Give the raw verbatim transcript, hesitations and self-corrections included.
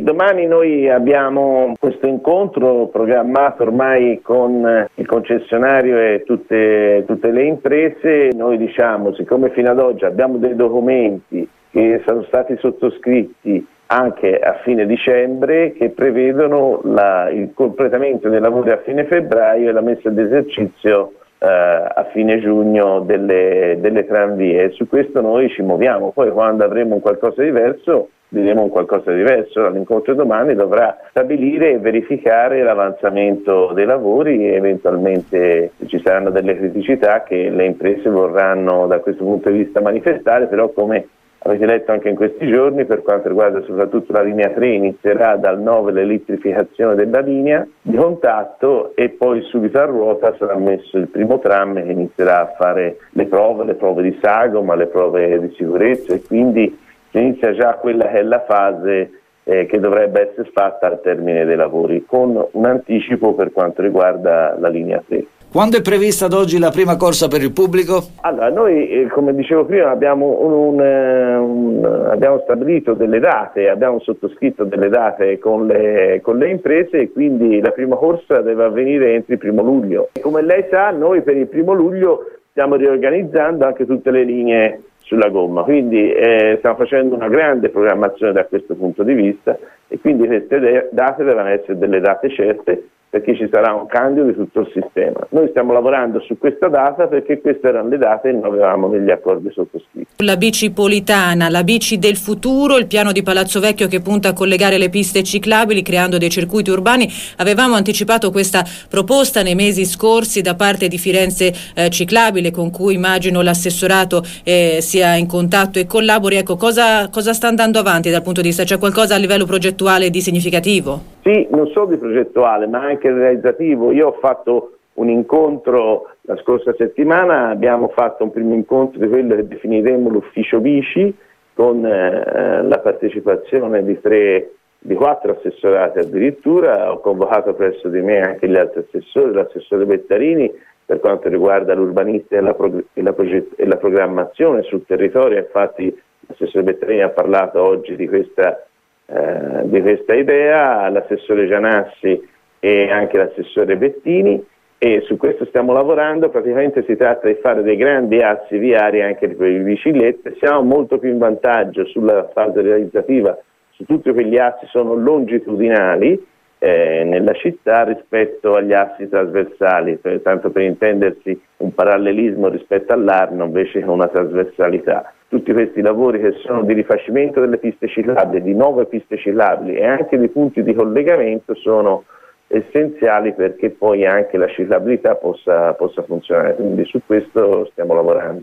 domani noi abbiamo questo incontro programmato ormai con il concessionario e tutte, tutte le imprese. Noi diciamo, siccome fino ad oggi abbiamo dei documenti che sono stati sottoscritti anche a fine dicembre, che prevedono la, il completamento dei lavori a fine febbraio e la messa ad esercizio eh, a fine giugno delle, delle tranvie. Su questo noi ci muoviamo, poi quando avremo un qualcosa di diverso diremo un qualcosa di diverso. L'incontro domani dovrà stabilire e verificare l'avanzamento dei lavori e eventualmente ci saranno delle criticità che le imprese vorranno da questo punto di vista manifestare, però come avete letto anche in questi giorni, per quanto riguarda soprattutto la linea tre, inizierà dal nove l'elettrificazione della linea di contatto e poi subito a ruota sarà messo il primo tram che inizierà a fare le prove, le prove di sagoma, le prove di sicurezza, e quindi si inizia già quella che è la fase eh, che dovrebbe essere fatta al termine dei lavori, con un anticipo per quanto riguarda la linea tre. Quando è prevista ad oggi la prima corsa per il pubblico? Allora, noi eh, come dicevo prima abbiamo, un, un, un, abbiamo stabilito delle date, abbiamo sottoscritto delle date con le, con le imprese, e quindi la prima corsa deve avvenire entro il primo luglio. E come lei sa, noi per il primo luglio stiamo riorganizzando anche tutte le linee sulla gomma, quindi eh, stiamo facendo una grande programmazione da questo punto di vista, e quindi queste de- date devono essere delle date certe, perché ci sarà un cambio di tutto il sistema. Noi stiamo lavorando su questa data perché queste erano le date che noi avevamo negli accordi sottoscritti. La bici politana, la bici del futuro, il piano di Palazzo Vecchio che punta a collegare le piste ciclabili creando dei circuiti urbani. Avevamo anticipato questa proposta nei mesi scorsi da parte di Firenze eh, Ciclabile, con cui immagino l'assessorato eh, sia in contatto e collabori. Ecco, cosa, cosa sta andando avanti dal punto di vista? C'è qualcosa a livello progettuale di significativo? Sì, non solo di progettuale ma anche realizzativo. Io ho fatto un incontro la scorsa settimana, abbiamo fatto un primo incontro di quello che definiremo l'ufficio bici, con eh, la partecipazione di tre, di quattro assessorati addirittura. Ho convocato presso di me anche gli altri assessori, l'assessore Bettarini per quanto riguarda l'urbanistica e la, prog- e, la proget- e la programmazione sul territorio. Infatti l'assessore Bettarini ha parlato oggi di questa Eh, di questa idea, l'assessore Gianassi e anche l'assessore Bettini, e su questo stiamo lavorando. Praticamente si tratta di fare dei grandi assi viari anche per le biciclette. Siamo molto più in vantaggio sulla fase realizzativa, su tutti quegli assi sono longitudinali eh, nella città rispetto agli assi trasversali, per, tanto per intendersi un parallelismo rispetto all'Arno invece che una trasversalità. Tutti questi lavori che sono di rifacimento delle piste ciclabili, di nuove piste ciclabili e anche di punti di collegamento sono essenziali perché poi anche la ciclabilità possa, possa funzionare, quindi su questo stiamo lavorando.